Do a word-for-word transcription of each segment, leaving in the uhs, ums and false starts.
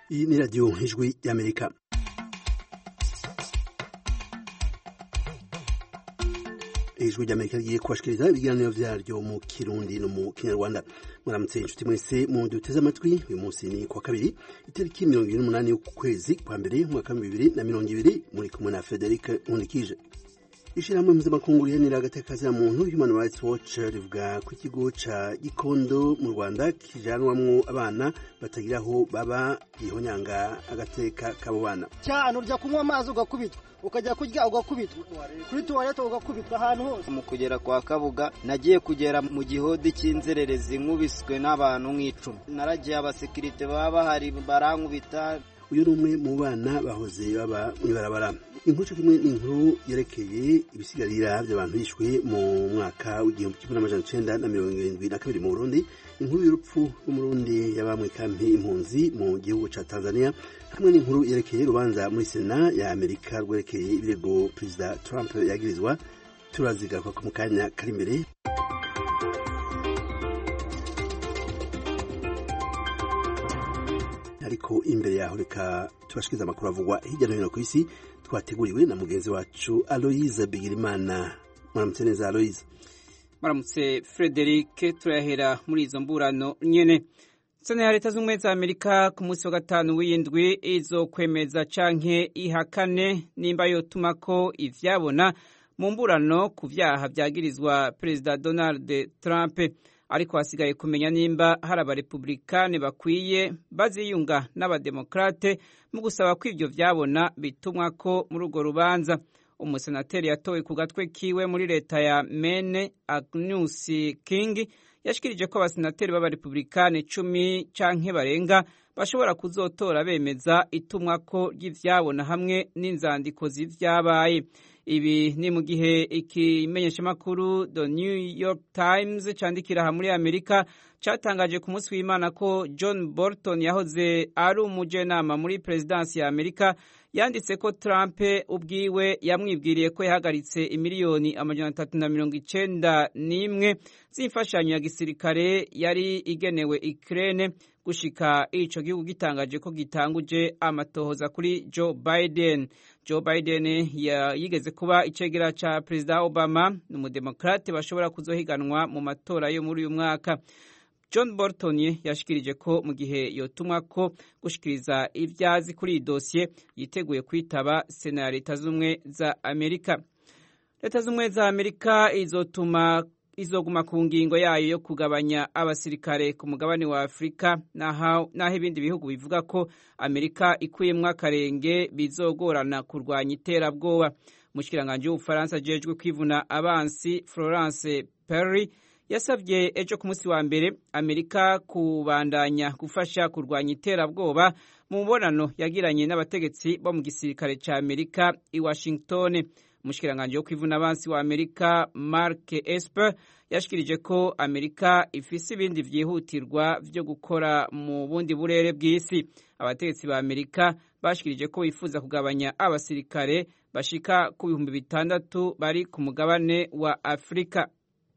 Iyi ni radiyo ijwi y'Amerika. Ijwi ry'Amerika rigiye kubashikiriza ibiganiro vyaryo mu Kirundi no mu Kinyarwanda. Muramutse inshuti mwese mu duteze amatwi. Uyu munsi ni kwa kabiri itariki mirongo ibiri n'umunani y'ukwezi kwa mbere mwaka wa bibiri na mirongo ibiri, muri kumwe na Frederic Nkundikije. Ishirahamwe mpuzamakungu riharanira agateka ka muntu Human Rights Watch rivuga ko ikigo ca Gikondo mu Rwanda kijanwamwo abana batagira aho baba ihonyanga agateka k'abo bana. Cyane urya kunywa amazi ugakubitwa, ukajya kurya ugakubitwa, kuri toilette ugakubitwa ahantu hose. Mu kugera kwa Kabuga nagiye kugera mu gihodi cy'inzererezi nkubiswe n'abantu nk'icumi. Naragiye abasekirite baba bahari barankubita. Uyu ni umwe mu bana bahoze baba mw'ibarabara. Inkuru kimwe n'inkuru yerekeye ibisigarira by'abantu bishwe mu mwaka w'igihumbi kimwe n'amajana icenda na mirongo irindwi na kabiri mu Burundi, inkuru y'urupfu rw'umurundi yabamwe kampi impunzi mu gihugu ca Tanzania, hamwe n'inkuru yerekeye urubanza muri Sena ya Amerika rwerekeye ibirego Perezida Trump yagirizwa. Turazigaruka ku mukanya kari imbere. Ariko imbere yaho reka tubashikiriza amakuru avugwa hirya no hino ku isi twateguriwe na mugenzi wacu Aloise Bigirimana. Muramutse neza Aloise. Muramutse Frederic. Turahera muri izo mburano nyene. Sena ya Leta z'Ubumwe za Amerika ku munsi wa gatanu w'indwi izokwemeza canke ihakane nimba yotuma ko ivyabona mu mburano ku vyaha vyagirizwa Perezida Donald Trump. Ariko hasigaye kumenya nimba hari abarepublikani bakwiye baziyunga n'abademokrate mu gusaba ko ivyo vyabona bitumwa ko muri urwo rubanza. Umusenateri yatowe ku gatwe kiwe muri leta ya Maine, Agnes King, yashikirije ko abasenateri b'abarepublikani cumi canke barenga bashobora kuzotora bemeza itumwa ko ry'ivyabona hamwe n'inzandiko z'ivyabaye. Ibi ni mu gihe ikimenyeshamakuru The New York Times candikira aha muri Amerika catangaje ku munsi w'Imana ko John Bolton yahoze ari umujenama muri presidansi ya Amerika yanditse ko Trump ubwiwe yamwibwiriye ko yahagaritse imiliyoni amajana atatu na mirongo icenda n'imwe z'imfashanyo ya gisirikare yari igenewe Ukraine gushika ico gihugu gitangaje ko gitanguje amatohoza kuri Joe Biden. Joe Biden yigeze kuba icegera ca Perezida Obama, n'umudemokrate bashobora kuzohiganwa mu matora yo muri uyu mwaka. John Bolton yashikirije ko mu gihe yotumwa ko gushikiriza ivyazi kuri iyi dosiye yiteguye kwitaba Sena ya Leta z'Ubumwe za Amerika. Leta z'Ubumwe za Amerika izotuma izoguma ku ngingo yayo yo kugabanya abasirikare ku mugabane wa Afrika, naho naho ibindi bihugu bivuga ko Amerika ikuyemwo akarenge bizogorana kurwanya iterabwoba. Mushikiranganje w'Ubufaransa jejwe kwivuna abansi Florence Parly yasavye ejo ku munsi wa mbere Amerika kubandanya gufasha kurwanya iterabwoba mu mubonano yagiranye n'abategetsi bo mu gisirikare ca Amerika i Washington. Mushikiranganje wo kwivuna abansi wa Amerika Mark Esper yashikirije ko Amerika ifise ibindi vyihutirwa vyo gukora mu bundi burere bw'isi. Abategetsi ba Amerika bashikirije ko bifuza kugabanya abasirikare bashika ku bihumbi bitandatu bari ku mugabane wa Afrika.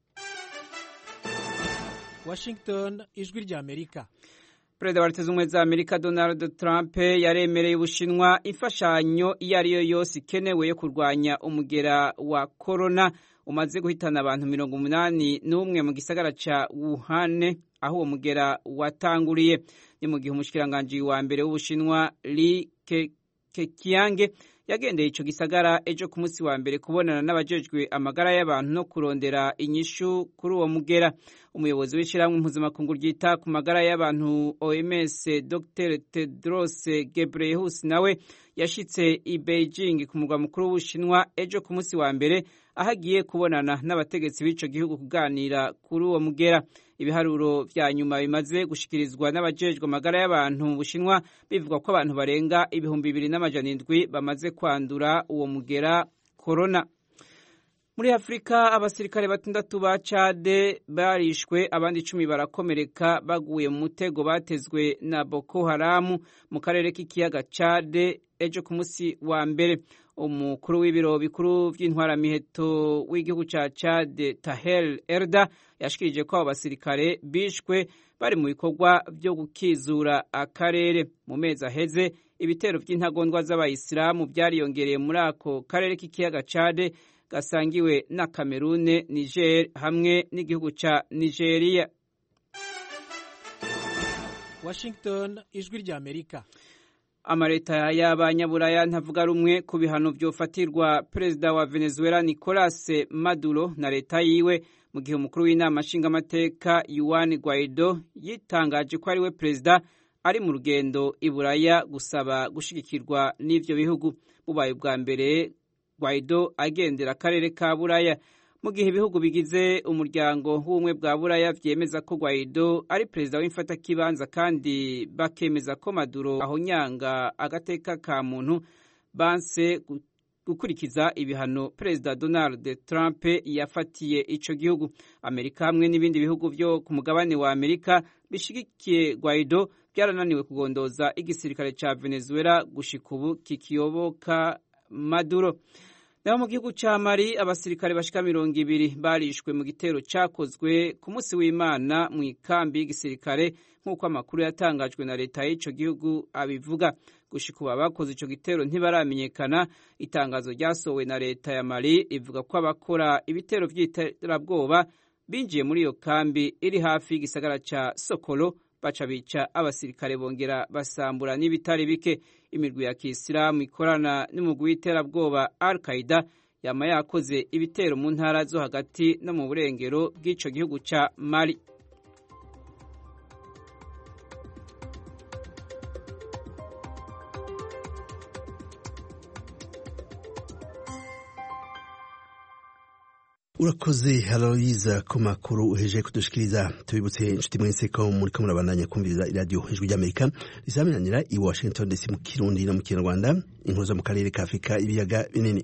Washington, ijwi rya Amerika. Perezida wa Leta z'Ubumwe za Amerika Donald Trump yaremereye Ubushinwa imfashanyo iyo ari yo yose ikenewe yo kurwanya umugera wa corona umaze guhitana abantu mirongo umunani n'umwe mu gisagara ca Wuhan, aho uwo mugera watanguriye. Ni mu gihe umushikiranganje wa mbere w'Ubushinwa Li Keqiang yagendeye ico gisagara ejo ku munsi wa mbere kubonana n'abajejwe amagara y'abantu no kurondera inyishu kuri uwo mugera. Umuyobozi w'ishirahamwe mpuzamakungu ryita ku magara y'abantu O M S Doctor Tedros Ghebreyesus nawe yashitse i Beijing ku murwa mukuru w'Ubushinwa ejo ku munsi wa mbere, aho agiye kubonana n'abategetsi b'ico gihugu kuganira kuri uwo mugera. Ibiharuro vya nyuma bimaze gushikirizwa n'abajejwe amagara y'abantu mu Bushinwa bivuga ko abantu barenga ibihumbi bibiri n'amajana indwi bamaze kwandura uwo mugera corona. Muri Afrika abasirikare batandatu ba Chade barishwe abandi icumi barakomereka baguye mu mutego batezwe na Boko Haram mu karere k'ikiyaga Chade ejo ku munsi wa mbere. Umukuru w'ibiro bikuru vy'intwaramiheto w'igihugu ca Chade Tahel Erda yashikirije ko abo basirikare bishwe bari mu bikorwa vyo gukizura akarere. Mu mezi aheze ibitero vy'intagondwa z'abayisilamu vyariyongereye muri ako karere k'ikiyaga Chade gasangiwe na Cameroon, Niger hamwe n'igihugu ca Nigeria. Washington, ijwi rya Amerika. Amareta y'abanyaburaya ntavuga rumwe ku bihano vyofatirwa perezida wa Venezuela Nicolas Maduro na leta yiwe mu gihe umukuru w'inama nshingamateka Juan Guaido yitangaje ko ari we perezida ari mu rugendo i Buraya gusaba gushigikirwa n'ivyo bihugu. Bubaye bwa mbere Guaido agendera akarere ka Buraya mu gihe ibihugu bigize umuryango w'ubumwe bwa Buraya vyemeza ko Guaido ari perezida w'imfatakibanza kandi bakemeza ko Maduro ahonyanga agateka ka muntu banse gukurikiza ibihano perezida Donald Trump yafatiye ico gihugu. Amerika hamwe n'ibindi bihugu vyo ku mugabane wa Amerika bishigikiye Guaido byarananiwe kugondoza igisirikare ca Venezuela gushika ubu kikiyoboka Maduro. Naho mu gihugu ca Mali abasirikare bashika mirongo ibiri barishwe mu gitero cakozwe ku munsi w'Imana mu ikambi y'igisirikare nk'uko amakuru yatangajwe na leta y'ico gihugu abivuga. Gushika ubu abakoze ico gitero ntibaramenyekana. Itangazo ryasohowe na leta ya Mali ivuga ko abakora ibitero vy'iterabwoba binjiye muri iyo kambi iri hafi y'igisagara ca Sokolo baca bica abasirikare bongera basambura n'ibitari bike. Imirwi ya Kisilamu ikorana n'umugwi w'iterabwoba Al-Qaeda yama yakoze ibitero mu ntara zo hagati no mu burengero bw'ico gihugu ca Mali. Urakoze Aloyiza ku makuru uheje kudushikiriza. Tubibutse inshuti mwese ko muri ko murabandanya kumviriza iradiyo Ijwi ry'Amerika risaminanira i Washington D C mu Kirundi no mu Kinyarwanda, inkuru zo mu karere ka Afrika ibiyaga binini.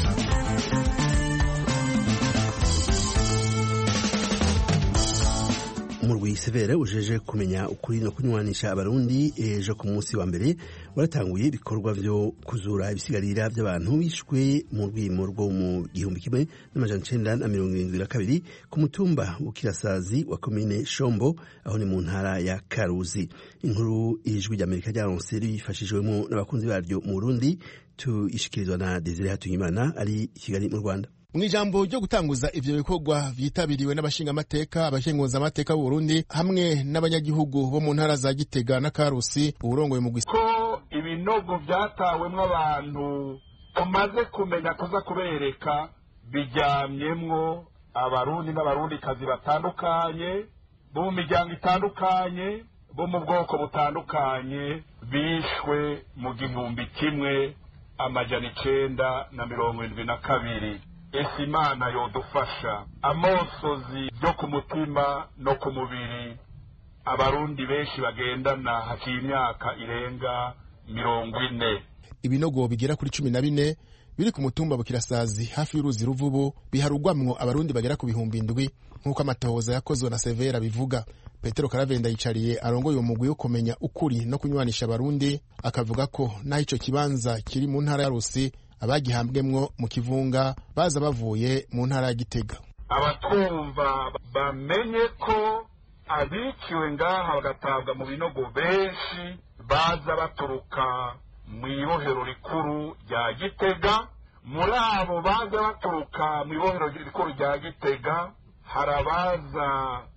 Umurwi Severe ujeje kumenya ukuri no kunywanisha abarundi ejo ku munsi wa mbere waratanguye ibikorwa vyo kuzura ibisigarira by'abantu bishwe mu rwimo rwo mu gihumbi kimwe n'amajana icenda na mirongo irindwi na kabiri ku mutumba w'Ikirasazi wa komine Shombo aho ni mu ntara ya Karuzi. Inkuru Ijwi ry'Amerika ryaronse rifashijwemo n'abakunzi baryo mu Burundi, tuyishikirizwa na Desire Hatungimana ari i Kigali mu Rwanda. Mwijambo ryo gutanguza ivyo bikorwa vyitabiriwe n'abashinga amateka abashenguza amateka b'u Burundi hamwe n'abanyagihugu bo mu ntara za Gitega na Karusi uburongoye mu Gwisi ko ibinogo vyatawemwo abantu tumaze kumenya kuza kubereka bijyamyemwo abarundi n'abarundi kazi batandukanye bo mu miryango itandukanye bo mu bwoko butandukanye bishwe mu gihumbi kimwe amajana icenda na mirongo indwi na kabiri. Ese Imana yodufasha amosozi yo ku mutima no ku mubiri abarundi benshi bagendana haciye imyaka irenga mirongo ine. Ibinogo bigera kuri cumi na bine biri ku mutumba Bukirasazi hafi y'uruzi Ruvubu biharugwamwo abarundi bagera ku bihumbi indwi nk'uko amatohoza yakozwe na Severa bivuga. Petero Karavenda yicariye arongoye umugwi wo kumenya ukuri no kunywanisha abarundi akavuga ko naho ico kibanza kiri mu ntara ya Rusi abagihambwemwo mu Kivunga baza bavuye mu ntara ya Gitega. Abatwumva bamenye ko abiciwe ngaha bagatabwa mu binogo benshi baza baturuka mu ibohero rikuru rya Gitega. Muri abo baza baturuka mu ibohero rikuru rya Gitega harabaza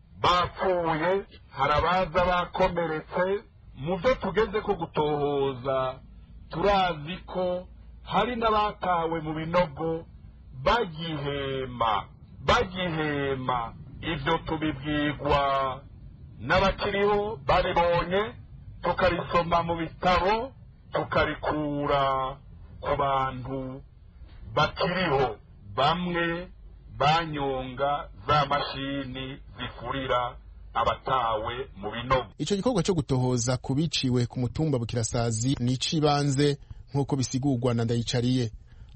bapfuye, harabaza bakomeretse. Mu byo tugeze ko gutohoza turazi ko hari n'abatawe mu binogo bagihema bagihema ivyo tubibwirwa n'abakiriho baribonye, tukarisoma mu bitabo, tukarikura ku bantu bakiriho. Bamwe banyonga za mashini zifurira abatawe mu binogo. Ico gikorwa cyo gutohoza kubiciwe ku mutumba Bukirasazi ni icibanze nk'uko bisigurwa na Ndayicariye.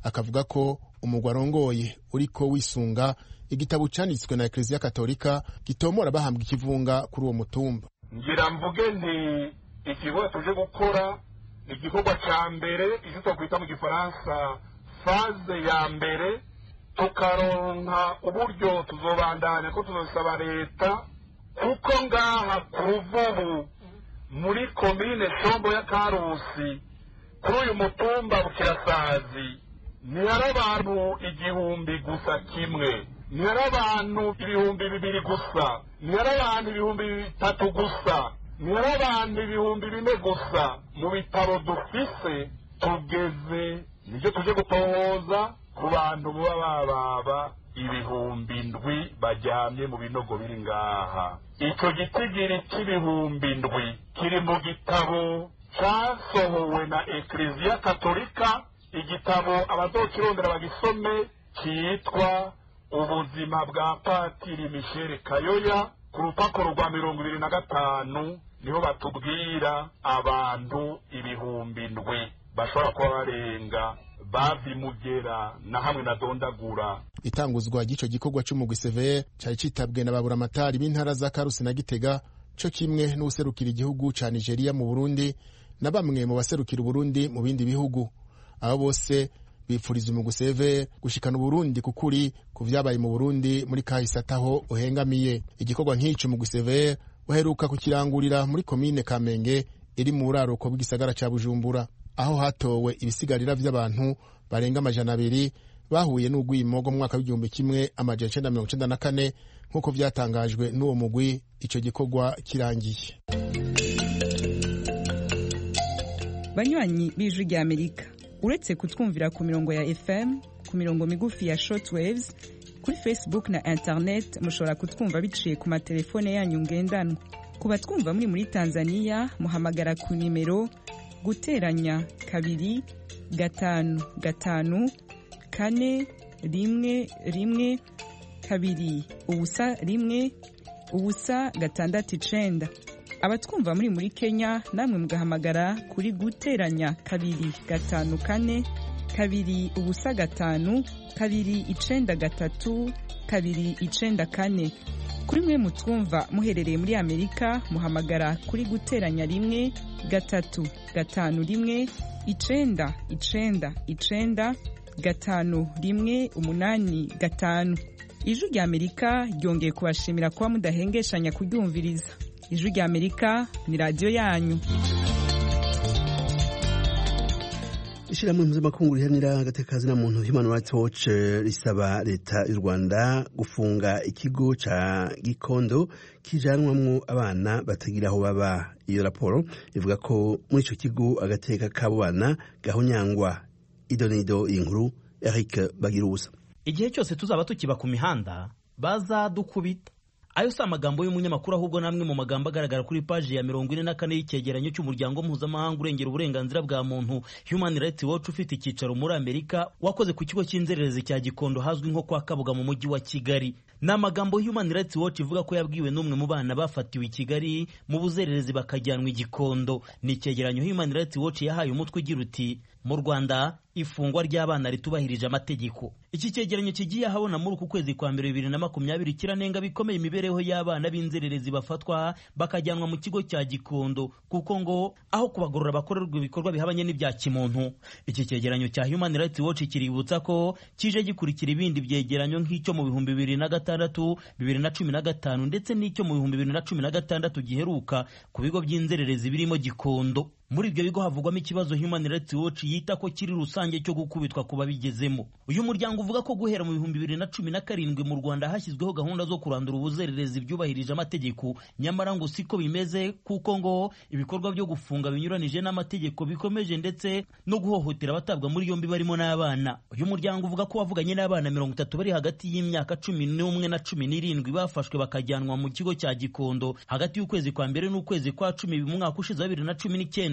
akavuga ko umugwi arongoye uriko wisunga igitabo canditswe na Eklezia Katolika gitomora bahambwa ikivunga kuri uwo mutumba. Ngira mvuge nti ikigo tuje gukora igikorwa ca mbere icyo twakwita mu gifaransa faze ya mbere, tukaronka uburyo tuzobandanya ko tuzosaba leta, kuko ngaha ku Ruvubu muri komine Shombo ya Karusi kuri uyu mutumba Bukirasazi ntihari abantu igihumbi gusa kimwe, ntihari abantu ibihumbi bibiri gusa, ntihari abantu ibihumbi bitatu gusa, ntihari abantu ibihumbi bine gusa. Mu bitaro dufise tugeze nivyo tuje gutohoza ku bantu baba bababa ibihumbi ndwi bajyamye mu binogo biri ngaha. Ico gitigiri c'ibihumbi ndwi kiri mu gitabo casohowe na Eklezia Katolika, igitabo abazokirondera bagisome cyitwa ubuzima bwa Patiri Michel Kayoya. Ku rupapuro rwa mirongo ibiri na gatanu niho batubwira abantu ibihumbi ndwi bashobora kuba barenga bavimugera na hamwe na Dondagura. Itanguzwa ry'ico gikorwa c'umugwi C V R cari citabwe na baburamatari b'intara za Karusi na Gitega, co kimwe n'userukira igihugu ca Nigeria mu Burundi na bamwe mu baserukira Burundi mu bindi bihugu. Abo bose bipfuriza umugwi C V R gushikana Burundi kukuri ku vyabaye mu Burundi muri kahise ataho uhengamiye. Igikorwa nk'ico umugwi C V R uheruka kukirangurira muri komine Kamenge iri mu buraruko bw'igisagara ca Bujumbura, aho hatowe ibisigarira vy'abantu barenga amajana abiri bahuye n'ugwimo mu mwaka w'igihumbi kimwe amajana icenda mirongo icenda na kane nk'uko vyatangajwe n'uwo mugwi ico gikorwa kirangiye. Banywanyi b'Ijwi rya Amerika, uretse kutwumvira ku mirongo ya F M, ku mirongo migufi ya shortwaves, kuri Facebook na internet mushobora kutwumva biciye ku matelefone yanyu ngendanwa. Ku batwumva muri muri Tanzania muhamagara ku nimero guteranya kabiri gatanu gatanu kane rimwe rimwe kabiri ubusa rimwe ubusa gatandatu icenda. Abatwumva muri muri Kenya namwe mugahamagara kuri guteranya kabiri gatanu kane kabiri ubusa gatanu kabiri icenda gatatu kabiri icenda kane. Kuri mwe mutwumva muherereye muri Amerika muhamagara kuri guteranya rimwe gatatu gatanu rimwe icenda icenda icenda gatanu rimwe umunani gatanu. Ijwi rya Amerika ryongeye kubashimira kuba mudahengeshanya kuryumviriza. Ijwi rya Amerika ni radio yanyu. Ishirahamwe mpuzamakungu riharanira agateka na muntu Human Rights Watch risaba leta y'u Rwanda gufunga ikigo ca Gikondo kijanwamwo abana batagira aho baba. Iyo raporo ivuga ko muri ico kigo agateka k'abo bana gahonyangwa. Idonido inkuru Eric Bagirusa. Igihe cyose tuzaba tukiba ku mihanda bazadukubita. Ayo si amagambo y'umunyamakuru ahubwo namwe mu magambo agaragara kuri paji ya mirongo ine na kane y'icyegeranyo cy'umuryango mpuzamahanga urengera uburenganzira bwa muntu Human Rights Watch ufite icyicaro muri Amerika wakoze ku kigo cy'inzererezi cya Gikondo hazwi nko kwa Kabuga mu mujyi wa Kigali. Ni amagambo Human Rights Watch ivuga ko yabwiwe n'umwe mu bana bafatiwe i Kigali mu buzererezi bakajyanwa i Gikondo. Ni icyegeranyo Human Rights Watch yahaye umutwe ugira uti mu Rwanda ifungwa ry'abana ritubahirije amategeko. Iki cyegeranyo kigiye ahabona muri uku kwezi kwa mbere bibiri na makumyabiri kiranenga bikomeye imibereho y'abana b'inzererezi bafatwa bakajyanwa mu kigo cya Gikondo kuko ngo aho kubagorora bakorerwa ibikorwa bihabanye n'ibya kimuntu. Iki cyegeranyo cya Human Rights Watch kiributsa ko kije gikurikira ibindi byegeranyo nk'icyo mu bihumbi bibiri na gatandatu, bibiri na cumi na gatanu ndetse n'icyo mu bihumbi bibiri na cumi na gatandatu giheruka ku bigo by'inzererezi birimo Gikondo. Muri ibyo bigo havugwamo ikibazo Human Rights Watch yita ko kiri rusange cyo gukubitwa kuba bigezemo. Uyu muryango uvuga ko guhera mu bihumbi bibiri na cumi na karindwi mu Rwanda hashyizweho gahunda zo kurandura ubuzererezi byubahirije amategeko, nyamara ngo siko bimeze kuko ngo ibikorwa byo gufunga binyuranije n'amategeko bikomeje ndetse no guhohotera abatabwa muri yombi barimo n'abana. Uyu muryango uvuga ko wavuganye n'abana mirongo itatu bari hagati y'imyaka cumi n'umwe na cumi n'irindwi bafashwe bakajyanwa mu kigo cya Gikondo hagati y'ukwezi kwa mbere n'ukwezi kwa cumi mu mwaka ushize wa bibiri na cumi n'icyenda.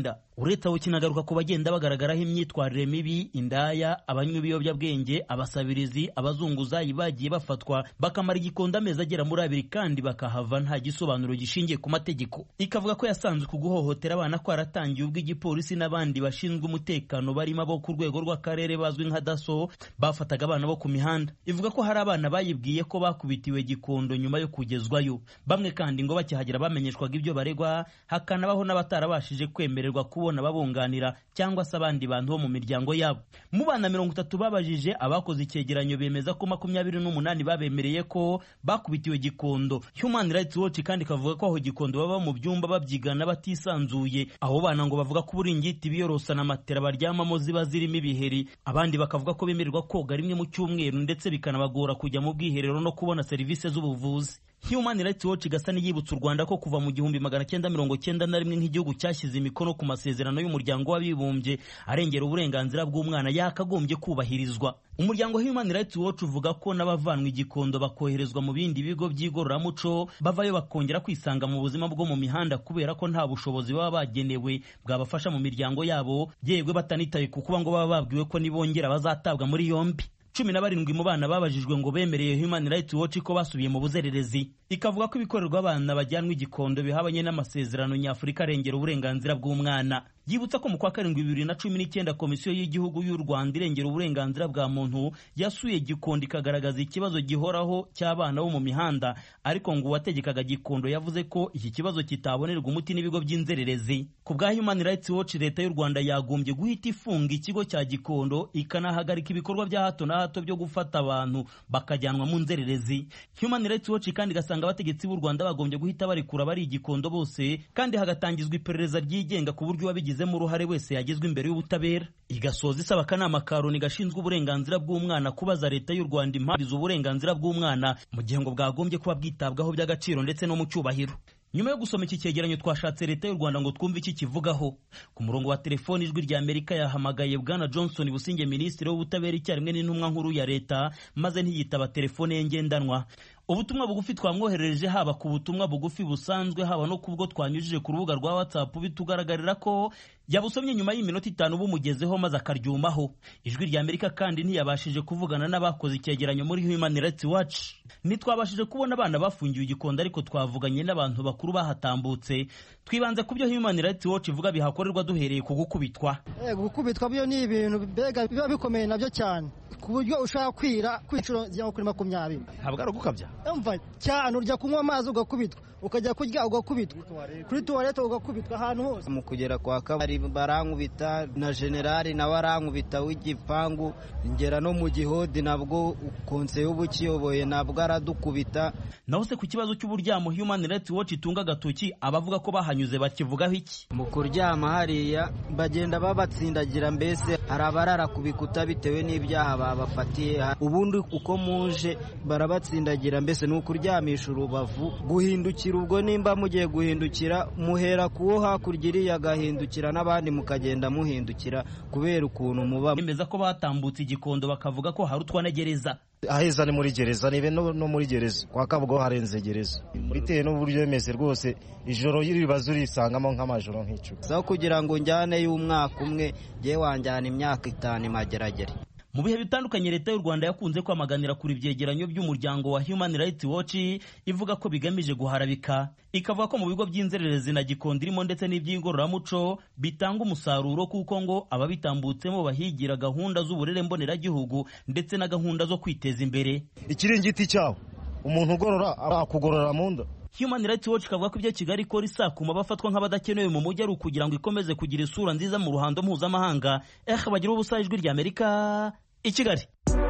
mihanda. Uretse aho kinagaruka ku bagenda bagaragaraho imyitwarire mibi, indaya, abanywi ibiyobyabwenge, abasabirizi, abazunguzayi bagiye bafatwa bakamara igikondo amezi agera muri abiri kandi bakahava nta gisobanuro gishingiye ku mategeko. Ikavuga ko yasanzwe ku guhohotera abana ko aratangiye ubwo igipolisi n'abandi bashinzwe umutekano barimo abo ku rwego rw'akarere bazwi nka daso bafataga abana bo ku mihanda. Ivuga ko hari abana bayibwiye ko bakubitiwe gikondo nyuma yo kugezwayo. Bamwe kandi ngo bakihagera bamenyeshwaga ibyo baregwa, hakanabaho n'abatarabashije kwemererwa kubona babunganira cyangwa se abandi bantu bo mu miryango yabo. Mu bana mirongo itatu babajije, abakoze icyegeranyo bemeza ko makumyabiri n'umunani babemereye ko bakubitiwe gikondo. Human Rights Watch kandi kavuga ko aho gikondo baba mu byumba babyigana batisanzuye. Aho bana ngo bavuga ko uburingiti biyorosa na matera baryamamo ziba zirimo ibiheri. Abandi bakavuga ko bemererwa koga rimwe mu cyumweru ndetse bikanabagora kujya mu bwiherero no kubona serivisi z'ubuvuzi. Human Rights Watch gasa n'iyibutsa u Rwanda ko kuva mu gihumbi magana cyenda mirongo cyenda na rimwe nk'igihugu cyashyize imikono ku masezerano y'umuryango w'abibumbye arengera uburenganzira bw'umwana yakagombye kubahirizwa. Umuryango Human Rights Watch uvuga ko n'abavanwa igikondo bakoherezwa mu bindi bigo by'igororamuco bavayo bakongera kwisanga mu buzima bwo mu mihanda kubera ko nta bushobozi baba bagenewe bwabafasha mu miryango yabo, yegwe batanitaye ku kuba ngo baba babwiwe ko nibongera bazatabwa muri yombi. Cumi na barindwi mu bana babajijwe ngo bemereye Human Rights Watch ko basubiye mu buzererezi. Ikavuga ko ibikorerwa abana bajyanwa igikondo bihabanye n'amasezerano nyafurika arengera uburenganzira bw'umwana. Yibutsa ko mu kwa karindwi bibiri na cumi n'icyenda Komisiyo y'Igihugu y'u Rwanda irengera uburenganzira bwa muntu yasuye gikondo ikagaragaza ikibazo gihoraho cy'abana bo mu mihanda, ariko ngo uwategekaga gikondo yavuze ko iki kibazo kitabonerwa umuti n'ibigo by'inzererezi. Ku bwa Human Rights Watch, leta y'u Rwanda yagombye guhita ifunga ikigo cya gikondo ikanahagarika ibikorwa bya hato na hato byo gufata abantu bakajyanwa mu nzererezi. Human Rights Watch kandi gasanga abategetsi b'u Rwanda bagombye guhita barekura bari igikondo bose kandi hagatangizwa iperereza ryigenga ku buryo wabigizemo uruhare wese yagezwe imbere y'ubutabera. Igasoza isaba akanama ka Loni gashinzwe uburenganzira bw'umwana kubaza leta y'u Rwanda impamvu uburenganzira bw'umwana mu gihe ngo bwagombye kuba bwitabwaho by'agaciro ndetse no mu cyubahiro. Nyuma yo gusoma iki cyegeranyo twashatse leta y'u Rwanda ngo twumve iki kivugaho. Ku murongo wa telefoni ijwi rya Amerika yahamagaye Bwana Johnson Businge, minisitiri w'ubutabera icyarimwe n'intumwa nkuru ya leta, maze ntiyitaba telefone ye ngendanwa. Ubutumwa bugufi twamwoherereje haba ku butumwa bugufi busanzwe haba no kubwo twanyujije ku rubuga rwa WhatsApp bitugaragarira ko yabusomye nyuma y'iminota itanu bumugezeho maze akaryumaho. Ijwi rya Amerika kandi ntiyabashije kuvugana n'abakoze icyegeranyo muri Human Rights Watch. Nitwabashije kubona abana bafungiwe igikondo, ariko twavuganye n'abantu bakuru bahatambutse. Twibanze ku byo Human Rights Watch ivuga bihakorerwa duhereye ku gukubitwa. Eh gukubitwa byo ni ibintu bega biba bikomeye nabyo cyane ku buryo ushaka kwira kwiciro zya kuri makumyabiri. Ntabwo ari gukabya. Umva cyane urya kunywa amazi ugakubitwa, ukajya kurya ugakubitwa, kuri tuwarete ugakubitwa ahantu hose. Mu kugera kwa kabari barankubita na generali nawe arankubita w'igipangu, ngera no mu gihodi nabwo konse y'ubukiyoboye nabwo aradukubita. Naho se ku kibazo cy'uburyamo Human Rights Watch itunga gatoki abavuga ko bahanyuze bakivugaho iki? Mu kuryama hariya bagenda babatsindagira, mbese hari abarara ku bikuta bitewe n'ibyaha babafatiye. Ubundi uko muje barabatsindagira, mbese ni ukuryamisha urubavu, guhindukira. Ubwo nimba mugiye guhindukira muhera kuwo hakurya iriya agahindukira n'abandi mukagenda muhindukira kubera ukuntu muba. Bemeza ko batambutse igikondo bakavuga ko hari utwanegereza. Aheza ni muri gereza, nibe no, no muri gereza kwa Kabugo harenze gereza, bitewe n'uburyo bemeze rwose ijoro y'iribazo risangamo nk'amajoro nk'icyo. So kugira ngo njyane y'umwaka umwe je wanjyana imyaka itanu mageragere. Mu bihe bitandukanye leta y'u Rwanda yakunze kwamaganira kuri ibyegeranyo by'umuryango wa Human Rights Watch, ivuga ko bigamije guharabika. Ikavuga ko mu bigo by'inzererezi na gikondo irimo ndetse n'iby'ingororamuco bitanga umusaruro kuko ngo ababitambutsemo bahigira gahunda z'uburere mboneragihugu ndetse na gahunda zo kwiteza imbere. Ikiringiti cyawo umuntu ugorora akugorora mu nda. Human Rights Watch kavuga ko ibyo Kigali ikora isakuma bafatwa nk'abadakenewe mu mujyi ari ukugira ngo ikomeze kugira isura nziza mu ruhando mpuzamahanga. Eh bagira ubusa ijwi rya Amerika i Kigali.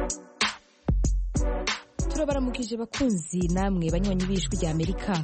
Turabaramukije bakunzi namwe banywanyi b'ijwi rya Amerika.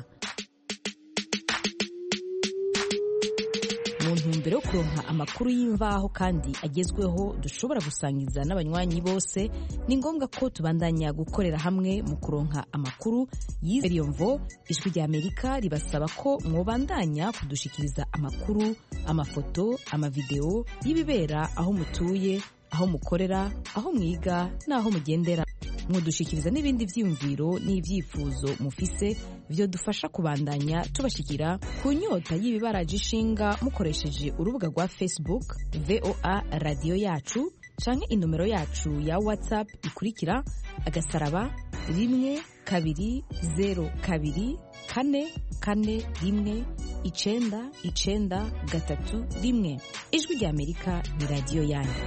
Mu ntumbero yo kuronka amakuru y'imvaho kandi agezweho dushobora gusangiza n'abanywanyi bose, ni ngombwa ko tubandanya gukorera hamwe mu kuronka amakuru y'Iyomvo. Ijwi rya Amerika ribasaba ko mwobandanya kudushikiriza amakuru, amafoto, amavideo y'ibibera aho mutuye, aho mukorera, aho mwiga n'aho mugendera. mwodushikiriza n'ibindi vyiyumviro n'ivyifuzo mufise vyodufasha kubandanya tubashikira ku nyota y'ibibaraje ishinga mukoresheje urubuga rwa Facebook V O A radio yacu canke inomero yacu ya WhatsApp ikurikira agasaraba rimwe kabiri zero kabiri kane kane rimwe icenda icenda gatatu rimwe. Ijwi rya Amerika ni radio yanyu.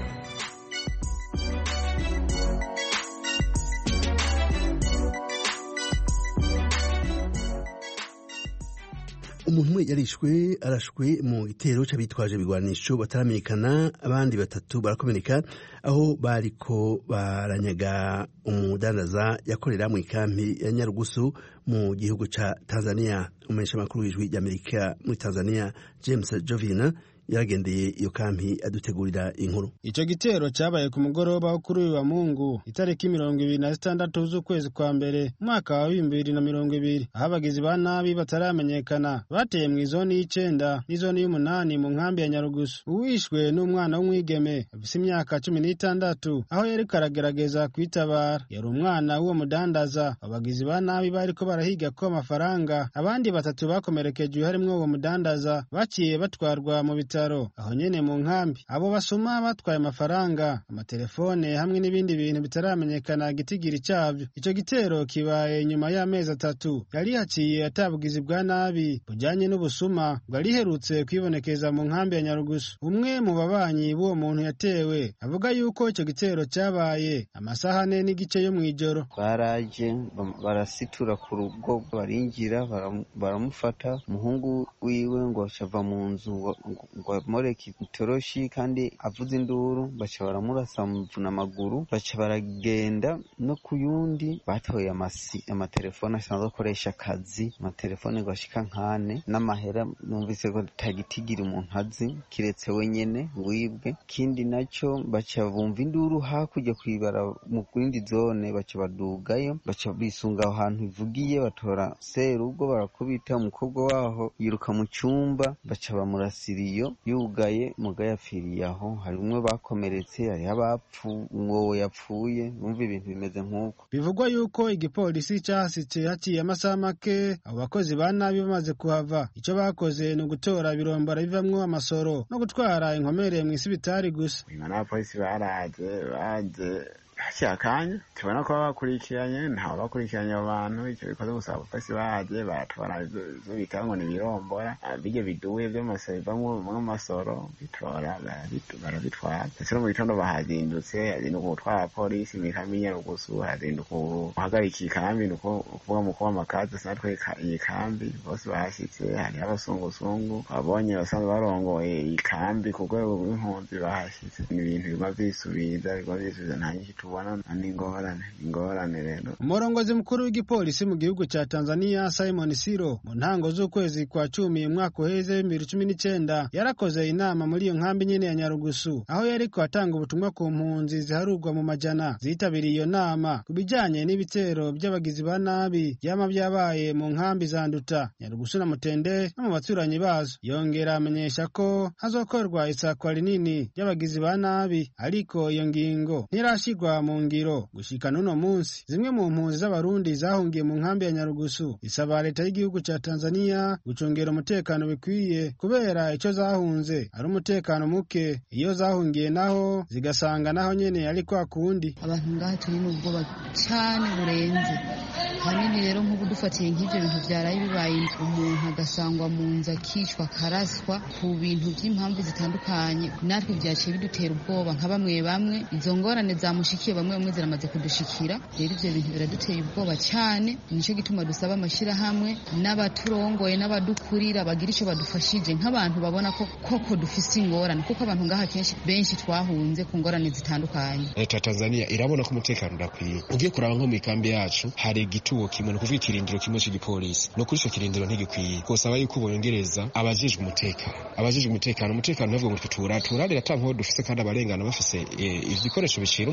umuntu umwe yarishwe arashwe mu gitero c'abitwaje ibigwanisho bataramenyekana, abandi batatu barakomereka aho bariko baranyaga umudandaza yakorera mu ikampi ya Nyarugusu mu gihugu ca Tanzania. Umumenyeshamakuru w'Ijwi ry'Amerika muri Tanzania James Jovina yaragendeye iyo kampi adutegurira inkuru. Ico gitero cabaye ku mugoroba wo kuri uyu wa Mungu itariki mirongo ibiri na zitandatu z'ukwezi kwa mbere mwaka wa bibiri na mirongo ibiri, aho abagizi ba nabi bataramenyekana bateye mu izoni y'icenda n'izoni y'umunani mu nkambi ya Nyarugusu. Uwishwe n'umwana w'umwigeme afise imyaka cumi n'itandatu, aho yariko aragerageza kwitabara. Yari umwana w'uwo mudandaza. Abagizi ba nabi bariko barahiga ko amafaranga, abandi batatu bakomerekejwe harimwo uwo mudandaza baciye batwarwa mu bitaro aho nyene mu nkambi. Abo basuma batwaye amafaranga, amatelefone hamwe n'ibindi bintu bitaramenyekana gitigiri cyavyo. Ico gitero kibaye nyuma y'amezi atatu yari haciye atabugizi bwa nabi bujanye n'ubusuma bwari herutse kwibonekeza mu nkambi ya Nyarugusu. Umwe mu babanyi b'uwo muntu yatewe avuga yuko ico gitero cabaye amasaha ane n'igice yo mw'ijoro. Baraje barasitura ku rugo, barinjira baramufata, umuhungu wiwe ngo acava mu nzu ngo moreki itoroshi kandi avuze induru, baca baramurasa mvuna amaguru, baca baragenda no kuyundi batoye amasi amatelefone asanzwe akoresha akazi, amatelefone ngo ashika nkane n'amahera numvise ko tagitigira umuntu azi kiretse wenyene wibwe. Kindi naco baca bumva induru hakurya kwibara mu kindi zone, baca badugayo, baca bisunga aho hantu ivugiye, batora serugo barakubita umukobwa waho yiruka mu cyumba, baca bamurasiriyo yugaye mugaya yapfiriye aho. Hari umwe bakomeretse, hari abapfu umwowo yapfuye. Bumva ibintu bimeze nk'uko bivugwa yuko igipolisi cyahasitse haciye amasaha make abo bakozi ba nabi bamaze kuhava. Ico bakoze ni ugutora ibirombora bivamwo amasoro no gutwara inkomere mu isibitari gusa. Abapolisi baraje baje cyakanya tubona ko bakurikiranye ntaho bakurikiranye abantu. Icyo bikoze gusa abapolisi baje baratwara izo bitango ni birombora bije biduwe by'amasoro mu masoro bitora barabitwara. Ndetse no mu gitondo bahazindutse azinduka gutwara polisi mu ikambi ya Nyarugusu, azinduka guhagarika ikambi nuko kuvuga mu kuba amakazi sanatwe iyi kambi bose bahashyitse. Hari abasunguzungu babonye basanzwe barongoye ikambi ku rwego rw'impunzi bahashyitse. Ni ibintu biguma vyisubiza biguma vyisubiza nta nyinshi tubona n'ingorane ingorane rero. Umurongozi mukuru w'igipolisi mu gihugu ca Tanzania Simon Siro mu ntango z'ukwezi kwa cumi umwaka uheze bibiri na cumi n'icenda yarakoze inama muri iyo nkambi nyene ya Nyarugusu, aho yariko atanga ubutumwa ku mpunzi ziharurwa mu majana zitabiriye iyo nama ku bijanye n'ibitero by'abagizi ba nabi byama byabaye mu nkambi za Nduta, Nyarugusu na Mutende no mu baturanyi bazo. Yongera amenyesha ko hazokorwa isakwa rinini ry'abagizi ba nabi, ariko iyo ngingo ntirashirwa mu ngiro gushika n'uno munsi. Zimwe mu mpunzi z'abarundi zahungiye mu nkambi ya Nyarugusu isaba leta y'igihugu ca Tanzania gucungera umutekano bikwiye, kubera ico zahunze ari umutekano muke. Iyo zahungiye naho zigasanga naho nyene ari kwa kundi. Abantu ngaha turi n'ubwoba cyane burenze hanini. Rero nk'ubu dufatiye nk'ivyo bintu vyaraye bibaye, umuntu agasangwa mu nzu akicwa akaraswa ku bintu by'impamvu zitandukanye, natwe vyaciye bidutera ubwoba nka bamwe bamwe. Izo ngorane zamushikiye bamwe bamwe ziramaze kudushikira. Rero ivyo bintu biraduteye ubwoba cyane, nico gituma dusaba amashirahamwe n'abaturongoye n'abadukurira bagira ico badufashije nk'abantu babona ko koko dufise ingorane, kuko abantu ngaha kenshi benshi twahunze ku ngorane zitandukanye. Leta ya Tanzania irabona ko umutekano udakwiye. Ugiye kuraba nko mu ikambi yacu hari igituwo kimwe, no kuvuga ikirindiro kimwe cy'igipolisi. No kuri ico kirindiro ntigikwiye. Kosaba yuko bongereza abajejwe umutekano. Abajejwe umutekano umutekano ntabwo ngo tutura turarira tanko dufise kandi abarengana bafise ibikoresho bishira umuriro.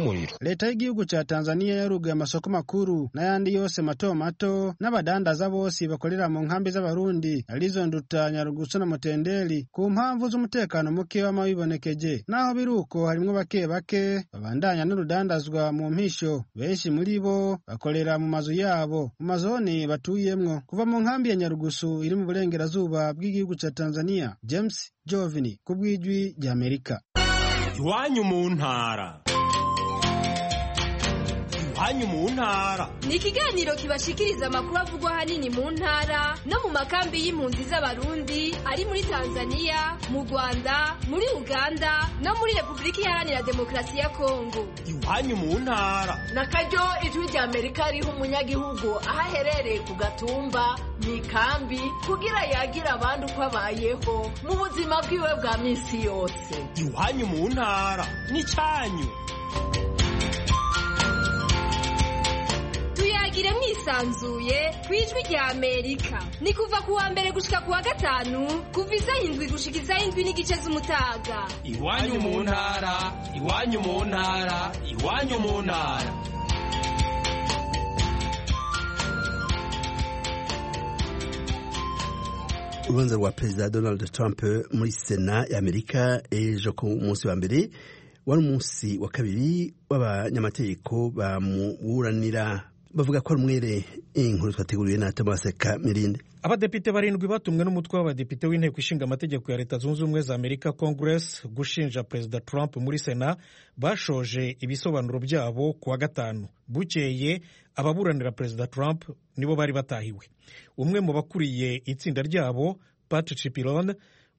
leta y'igihugu ca Tanzania yaruguye amasoko makuru n'ayandi yose mato mato n'abadandaza bose bakorera mu nkambi z'abarundi arizo Nduta, Nyarugusu na Mutendeli ku mpamvu z'umutekano muke w'amabibonekeje. Naho biruko harimwo bake bake babandanya n'urudandazwa mu mpisho, benshi muri bo bakorera mu mazu yabo mu mazoni batuyemwo. Kuva mu nkambi ya Nyarugusu iri mu burengerazuba bw'igihugu ca Tanzania, James Jovini ku bw'ijwi rya Amerika. Iwanyu mu ntara. Iwanyu mu ntara ni ikiganiro kibashikiriza amakuru avugwa hanini mu ntara no mu makambi y'impunzi z'abarundi ari muri Tanzania, mu Rwanda, muri Uganda no muri Repubulika Iharanira Demokarasi ya Kongo. Iwanyu mu ntara nakaryo ijwi rya Amerika riha umunyagihugu aho aherereye ku gatumba mu ikambi kugira yagira abandi uko abayeho mu buzima bwiwe bwa minsi yose. Iwanyu mu ntara ni cyanyu. Tuyagire mwisanzuye kwijwi rya Amerika. Ni kuva kuwa mbere gushika kuwa gatanu kuva isaha indwi gushika isaha indwi n'igice z'umutaga. Iwanyu mu ntara, iwanyu mu ntara, iwanyu mu ntara. Urubanza rwa Perezida Donald Trump muri Sena ya Amerika ejo ku munsi wa mbere wari umunsi wa kabiri w'abanyamategeko bamuburanira bavuga ko ari umwere. Inkuru twateguriwe na Thomas Kamirinde. Abadepite barindwi batumwe n'umutwe w'abadepite w'inteko ishinga amategeko ya Leta Zunze Ubumwe za Amerika Congress gushinja Perezida Trump muri Sena bashoje ibisobanuro byabo kuwa gatanu. Bukeye ababuranira Perezida Trump nibo bari batahiwe. Umwe mu bakuriye itsinda ryabo, Pat Cipollone,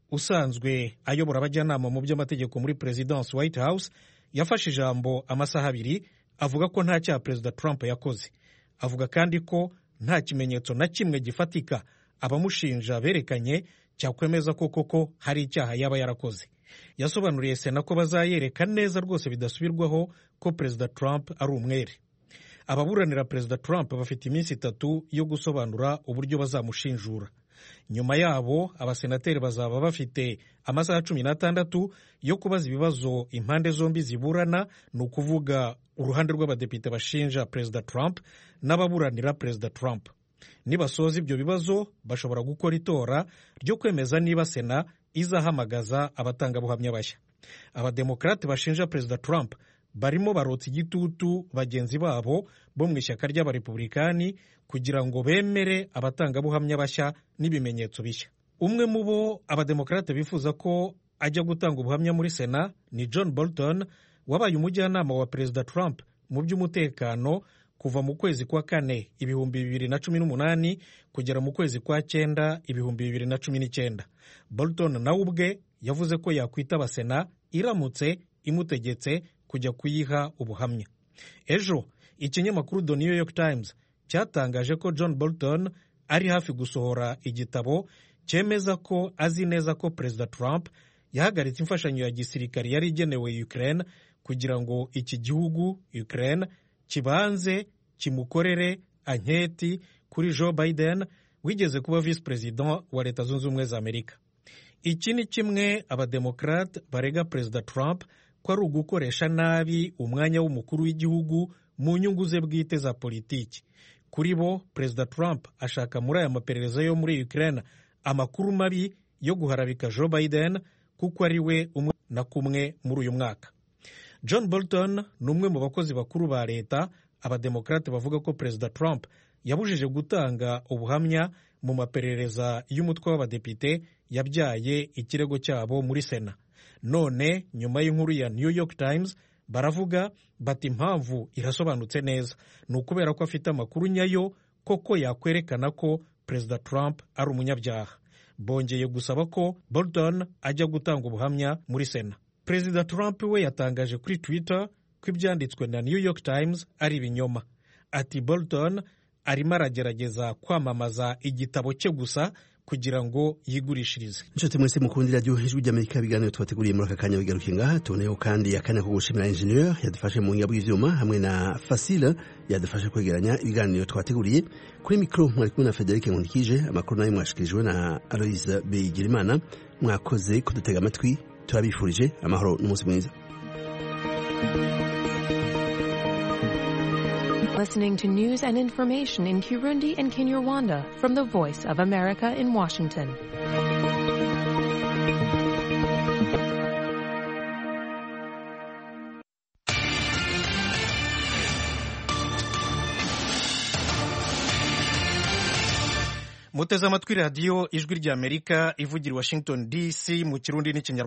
usanzwe ayobora abajyanama mu by'amategeko muri President's White House, yafashe ijambo amasaha abiri avuga ko nta cyaha Perezida Trump yakoze. Avuga kandi ko nta kimenyetso na kimwe gifatika abamushinja berekanye cyakwemeza ko koko hari icyaha yaba yarakoze. Yasobanuriye Sena ko bazayereka neza rwose bidasubirwaho ko Perezida Trump ari umwere. Ababuranira Perezida Trump bafite iminsi itatu yo gusobanura uburyo bazamushinjura. Nyuma yabo abasenateri bazaba bafite amasaha cumi n'atandatu yo kubaza ibibazo impande zombi ziburana, ni ukuvuga uruhande rw'abadepite bashinja Perezida Trump n'ababuranira Perezida Trump. Nibasoza ibyo bibazo bashobora gukora itora ryo kwemeza niba Sena izahamagaza abatangabuhamya bashya. Abademokrate bashinja Perezida Trump barimo barotsa igitutu bagenzi babo bo mu ishyaka ry'abarepublikani kugira ngo bemere abatangabuhamya bashya n'ibimenyetso bishya. Umwe mu bo abademokrate bifuza ko ajya gutanga ubuhamya muri Sena ni John Bolton, wabaye umujyanama wa Perezida Trump mu by'umutekano kuva mu kwezi kwa kane ibihumbi bibiri na cumi n'umunani kugera mu kwezi kwa cyenda ibihumbi bibiri na cumi n'icyenda. Bolton nawe ubwe yavuze ko yakwitaba Sena iramutse imutegetse kujya kuyiha ubuhamya. Ejo ikinyamakuru The New York Times cyatangaje ko John Bolton ari hafi gusohora igitabo cyemeza ko azi neza ko Perezida Trump yahagaritse imfashanyo ya gisirikari yari igenewe Ukraine kugira ngo iki gihugu Ukraine kibanze kimukorere anketi kuri Joe Biden wigeze kuba vice president wa Leta Zunze Ubumwe za Amerika. Iki ni kimwe abademokrate barega Perezida Trump ko ari ugukoresha nabi umwanya w'umukuru w'igihugu mu nyungu ze bwite za politiki. Kuri bo Perezida Trump ashaka muri aya maperereza yo muri Ukraine amakuru mabi yo guharabika Joe Biden kuko ari we umwe na kumwe muri uyu mwaka. John Bolton ni umwe mu bakozi bakuru ba leta. Abademokrate bavuga ko Perezida Trump yabujije gutanga ubuhamya mu maperereza y'umutwe w'abadepite yabyaye ikirego cyabo muri Sena. None nyuma y'inkuru ya New York Times baravuga bati impamvu irasobanutse neza, ni ukubera ko afite amakuru nyayo koko yakwerekana ko Perezida Trump ari umunyabyaha. Bongeye gusaba ko Bolton ajya gutanga ubuhamya muri Sena. Perezida Trump we yatangaje kuri Twitter ko ibyanditswe na New York Times ari ibinyoma. Ati Bolton arimo aragerageza kwamamaza igitabo cye gusa kugira ngo yigurishirize. Inshuti mwese mukundira ryo Ijwi ry'Amerika biganiro twateguriye muri aka kanya bigarukiye ngaha. Tuboneyeho kandi akanya ko gushimira engineer yadufashe mu ngabo y'ivyuma hamwe na Facile yadufashe kwegeranya ibiganiro twateguriye. Kuri micro mwari kumwe na Frederic Nkundikije, amakuru nayo mwashikirijwe na Aloise Bigirimana. Mwakoze kudutega amatwi, turabifurije amahoro n'umunsi mwiza. Listening to news and information in Kirundi and Kinyarwanda from the Voice of America in Washington. muteze amatwi radiyo ijwi ry'Amerika ivugira i Washington D C mu Kirundi n'ikinyarwanda.